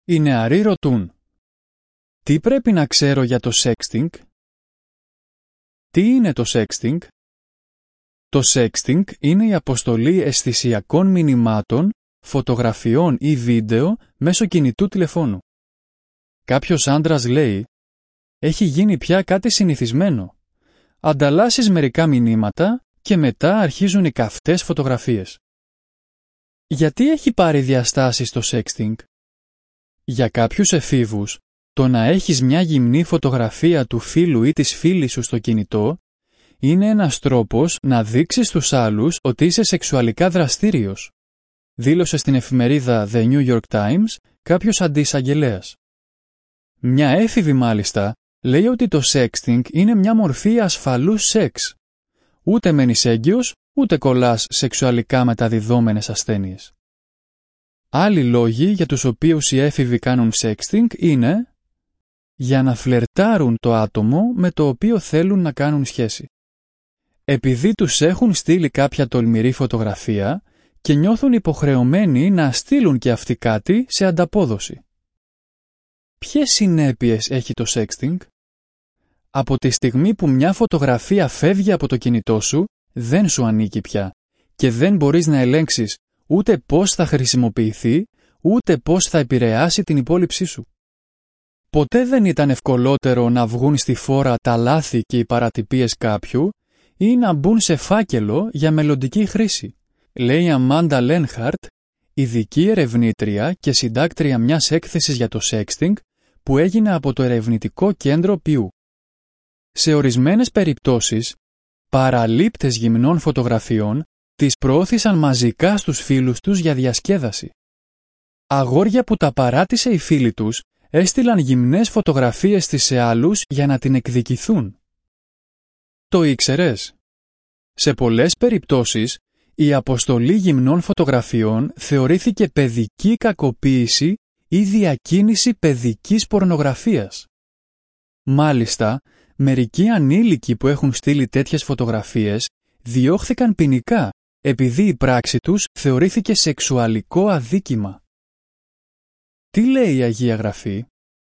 Οι νεαροί ρωτούν: τι πρέπει να ξέρω για το sexting? Τι είναι το sexting? Το sexting είναι η αποστολή αισθησιακών μηνυμάτων, φωτογραφιών ή βίντεο μέσω κινητού τηλεφώνου. Κάποιος άντρας λέει: έχει γίνει πια κάτι συνηθισμένο. Ανταλλάσσεις μερικά μηνύματα και μετά αρχίζουν οι καυτές φωτογραφίες. Γιατί έχει πάρει διαστάσεις το sexting? Για κάποιους εφήβους, το να έχεις μια γυμνή φωτογραφία του φίλου ή της φίλης σου στο κινητό είναι ένας τρόπος να δείξεις στους άλλους ότι είσαι σεξουαλικά δραστήριος, δήλωσε στην εφημερίδα The New York Times κάποιος αντιεισαγγελέας. Μια έφηβη μάλιστα λέει ότι το sexting είναι μια μορφή ασφαλούς σεξ. Ούτε μένεις έγκυος, ούτε κολλάς σεξουαλικά μεταδιδόμενες ασθένειες. Άλλοι λόγοι για τους οποίους οι έφηβοι κάνουν sexting είναι για να φλερτάρουν το άτομο με το οποίο θέλουν να κάνουν σχέση. Επειδή τους έχουν στείλει κάποια τολμηρή φωτογραφία και νιώθουν υποχρεωμένοι να στείλουν και αυτοί κάτι σε ανταπόδοση. Ποιες συνέπειες έχει το sexting? Από τη στιγμή που μια φωτογραφία φεύγει από το κινητό σου, δεν σου ανήκει πια και δεν μπορείς να ελέγξεις ούτε πώς θα χρησιμοποιηθεί, ούτε πώς θα επηρεάσει την υπόλοιψή σου. Ποτέ δεν ήταν ευκολότερο να βγουν στη φόρα τα λάθη και οι παρατυπίες κάποιου ή να μπουν σε φάκελο για μελλοντική χρήση, λέει η Αμάντα Λένχαρτ, ειδική ερευνήτρια και συντάκτρια μιας έκθεσης για το sexting που έγινε από το ερευνητικό κέντρο Pew. Σε ορισμένες περιπτώσεις, παραλήπτες γυμνών φωτογραφιών τις προώθησαν μαζικά στους φίλους τους για διασκέδαση. Αγόρια που τα παράτησε οι φίλοι τους έστειλαν γυμνές φωτογραφίες της σε άλλους για να την εκδικηθούν. Το ήξερες? Σε πολλές περιπτώσεις, η αποστολή γυμνών φωτογραφιών θεωρήθηκε παιδική κακοποίηση ή διακίνηση παιδικής πορνογραφίας. Μάλιστα, μερικοί ανήλικοι που έχουν στείλει τέτοιες φωτογραφίες διώχθηκαν ποινικά επειδή η πράξη τους θεωρήθηκε σεξουαλικό αδίκημα. Τι λέει η Αγία Γραφή?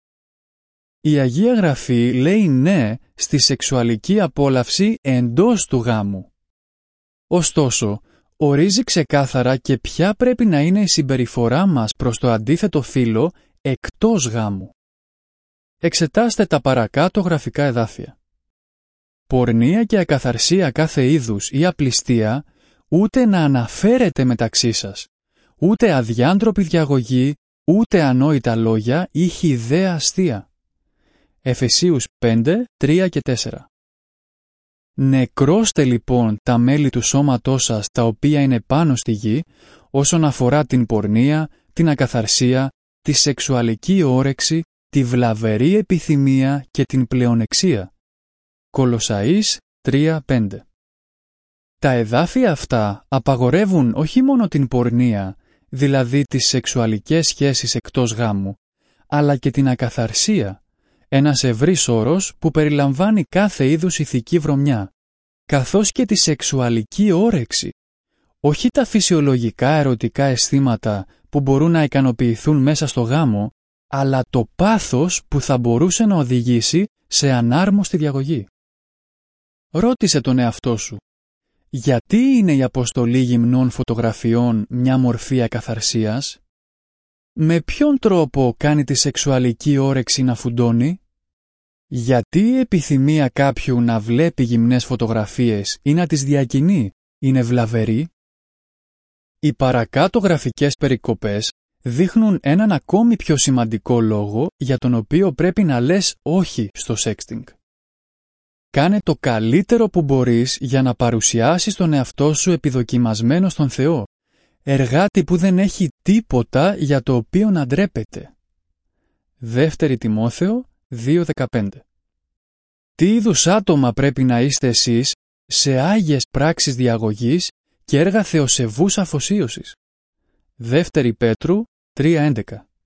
Η Αγία Γραφή λέει ναι στη σεξουαλική απόλαυση εντός του γάμου. Ωστόσο, ορίζει ξεκάθαρα και ποια πρέπει να είναι η συμπεριφορά μας προς το αντίθετο φύλο εκτός γάμου. Εξετάστε τα παρακάτω γραφικά εδάφια. Πορνεία και ακαθαρσία κάθε είδους ή απληστία ούτε να αναφέρεται μεταξύ σας, ούτε αδιάντροπη διαγωγή, ούτε ανόητα λόγια ή χυδαία αστεία. Εφεσίους 5, 3 και 4. Νεκρώστε λοιπόν τα μέλη του σώματός σας τα οποία είναι πάνω στη γη όσον αφορά την πορνεία, την ακαθαρσία, τη σεξουαλική όρεξη, τη βλαβερή επιθυμία και την πλεονεξία. Κολοσσαείς 3-5. Τα εδάφια αυτά απαγορεύουν όχι μόνο την πορνεία, δηλαδή τις σεξουαλικές σχέσεις εκτός γάμου, αλλά και την ακαθαρσία, ένας ευρύς όρος που περιλαμβάνει κάθε είδους ηθική βρωμιά, καθώς και τη σεξουαλική όρεξη, όχι τα φυσιολογικά ερωτικά αισθήματα που μπορούν να ικανοποιηθούν μέσα στο γάμο, αλλά το πάθος που θα μπορούσε να οδηγήσει σε ανάρμοστη διαγωγή. Ρώτησε τον εαυτό σου, γιατί είναι η αποστολή γυμνών φωτογραφιών μια μορφή ακαθαρσίας? Με ποιον τρόπο κάνει τη σεξουαλική όρεξη να φουντώνει? Γιατί η επιθυμία κάποιου να βλέπει γυμνές φωτογραφίες ή να τις διακινεί είναι βλαβερή? Οι παρακάτω γραφικές περικοπές δείχνουν έναν ακόμη πιο σημαντικό λόγο για τον οποίο πρέπει να λες όχι στο sexting. Κάνε το καλύτερο που μπορείς για να παρουσιάσεις τον εαυτό σου επιδοκιμασμένο στον Θεό, εργάτη που δεν έχει τίποτα για το οποίο να ντρέπεται. 2 Τιμόθεο 2:15. Τι είδους άτομα πρέπει να είστε εσείς σε άγιες πράξεις διαγωγής και έργα θεοσεβούς αφοσίωσης? 2 Πέτρου 3:11.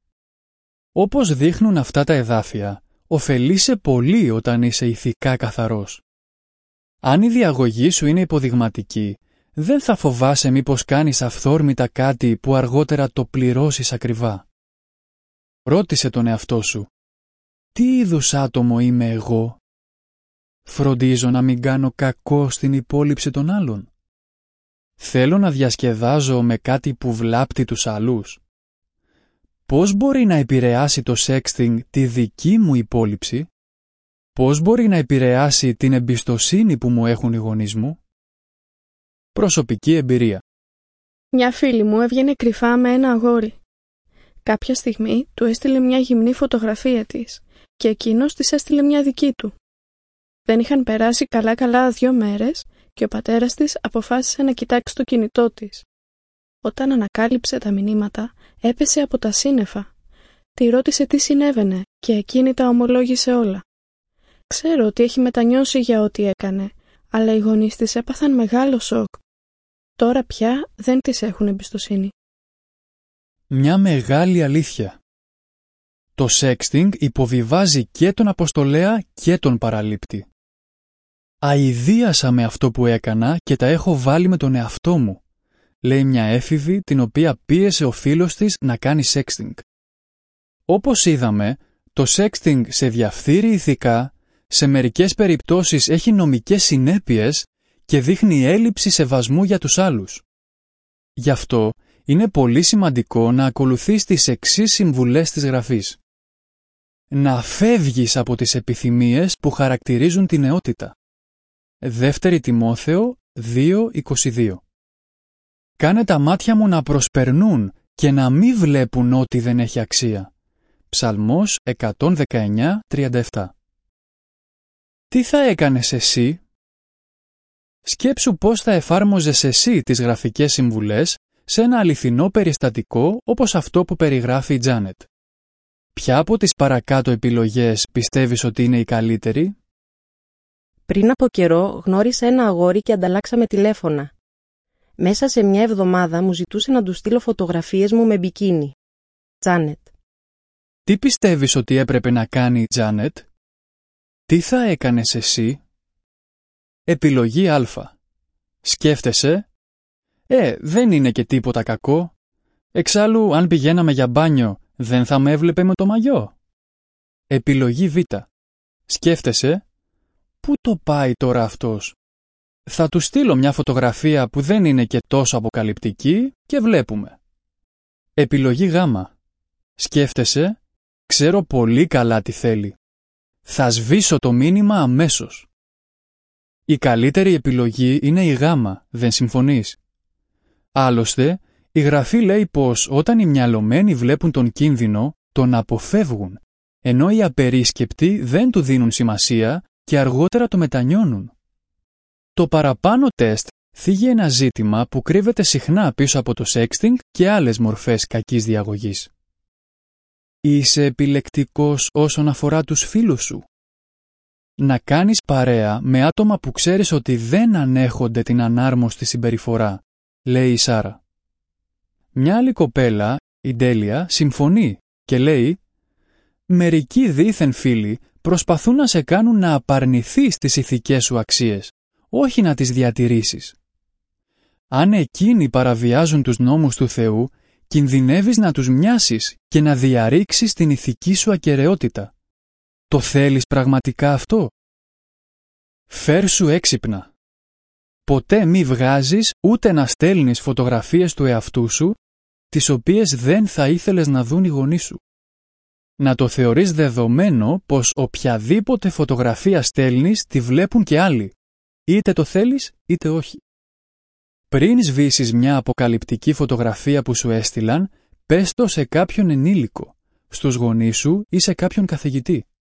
Όπως δείχνουν αυτά τα εδάφια, ωφελείσαι πολύ όταν είσαι ηθικά καθαρός. Αν η διαγωγή σου είναι υποδειγματική, δεν θα φοβάσαι μήπως κάνεις αυθόρμητα κάτι που αργότερα το πληρώσεις ακριβά. Ρώτησε τον εαυτό σου. Τι είδους άτομο είμαι εγώ? Φροντίζω να μην κάνω κακό στην υπόλοιψη των άλλων. Θέλω να διασκεδάζω με κάτι που βλάπτει τους άλλους. Πώς μπορεί να επηρεάσει το sexting τη δική μου υπόλοιψη? Πώς μπορεί να επηρεάσει την εμπιστοσύνη που μου έχουν οι γονείς μου? Προσωπική εμπειρία. Μια φίλη μου έβγαινε κρυφά με ένα αγόρι. Κάποια στιγμή του έστειλε μια γυμνή φωτογραφία της και εκείνος της έστειλε μια δική του. Δεν είχαν περάσει καλά 2 μέρες και ο πατέρας της αποφάσισε να κοιτάξει το κινητό της. Όταν ανακάλυψε τα μηνύματα, έπεσε από τα σύννεφα. Τη ρώτησε τι συνέβαινε και εκείνη τα ομολόγησε όλα. Ξέρω ότι έχει μετανιώσει για ό,τι έκανε, αλλά οι γονείς της έπαθαν μεγάλο σοκ. Τώρα πια δεν της έχουν εμπιστοσύνη. Μια μεγάλη αλήθεια. Το sexting υποβιβάζει και τον αποστολέα και τον παραλήπτη. Αηδίασα με αυτό που έκανα και τα έχω βάλει με τον εαυτό μου, λέει μια έφηβη την οποία πίεσε ο φίλος της να κάνει sexting. Όπως είδαμε, το sexting σε διαφθείρει ηθικά, σε μερικές περιπτώσεις έχει νομικές συνέπειες και δείχνει έλλειψη σεβασμού για τους άλλους. Γι' αυτό είναι πολύ σημαντικό να ακολουθείς τις εξής συμβουλές της γραφής. Να φεύγεις από τις επιθυμίες που χαρακτηρίζουν την νεότητα. 2 Τιμόθεο 2:22. Κάνε τα μάτια μου να προσπερνούν και να μην βλέπουν ό,τι δεν έχει αξία. Ψαλμός 119:37. Τι θα έκανες εσύ? Σκέψου πώς θα εφάρμοζες εσύ τις γραφικές συμβουλές σε ένα αληθινό περιστατικό όπως αυτό που περιγράφει η Τζάνετ. Ποια από τις παρακάτω επιλογές πιστεύεις ότι είναι η καλύτερη? Πριν από καιρό γνώρισα ένα αγόρι και ανταλλάξαμε τηλέφωνα. Μέσα σε μια εβδομάδα μου ζητούσε να του στείλω φωτογραφίες μου με μπικίνι. Τζάνετ. Τι πιστεύεις ότι έπρεπε να κάνει η Τζάνετ? Τι θα έκανες εσύ? Επιλογή Α. Σκέφτεσαι, δεν είναι και τίποτα κακό. Εξάλλου, αν πηγαίναμε για μπάνιο, δεν θα με έβλεπε με το μαγιό. Επιλογή Β. Σκέφτεσαι, πού το πάει τώρα αυτός? Θα του στείλω μια φωτογραφία που δεν είναι και τόσο αποκαλυπτική και βλέπουμε. Επιλογή Γ. Σκέφτεσαι, ξέρω πολύ καλά τι θέλει. Θα σβήσω το μήνυμα αμέσως. Η καλύτερη επιλογή είναι η Γ, δεν συμφωνείς? Άλλωστε, η γραφή λέει πως όταν οι μυαλωμένοι βλέπουν τον κίνδυνο, τον αποφεύγουν, ενώ οι απερίσκεπτοι δεν του δίνουν σημασία και αργότερα το μετανιώνουν. Το παραπάνω τεστ θίγει ένα ζήτημα που κρύβεται συχνά πίσω από το sexting και άλλες μορφές κακής διαγωγής. Είσαι επιλεκτικός όσον αφορά τους φίλους σου? Να κάνεις παρέα με άτομα που ξέρεις ότι δεν ανέχονται την ανάρμοστη συμπεριφορά, λέει η Σάρα. Μια άλλη κοπέλα, η Ντέλια, συμφωνεί και λέει «Μερικοί δήθεν φίλοι προσπαθούν να σε κάνουν να απαρνηθείς τις ηθικές σου αξίες, όχι να τις διατηρήσεις. Αν εκείνοι παραβιάζουν τους νόμους του Θεού, κινδυνεύεις να τους μοιάσεις και να διαρρήξεις την ηθική σου ακεραιότητα. Το θέλεις πραγματικά αυτό? Φέρσου έξυπνα. Ποτέ μη βγάζεις ούτε να στέλνεις φωτογραφίες του εαυτού σου, τις οποίες δεν θα ήθελες να δουν οι γονείς σου. Να το θεωρείς δεδομένο πως οποιαδήποτε φωτογραφία στέλνεις τη βλέπουν και άλλοι, είτε το θέλεις είτε όχι. Πριν σβήσεις μια αποκαλυπτική φωτογραφία που σου έστειλαν, πες το σε κάποιον ενήλικο, στους γονείς σου ή σε κάποιον καθηγητή.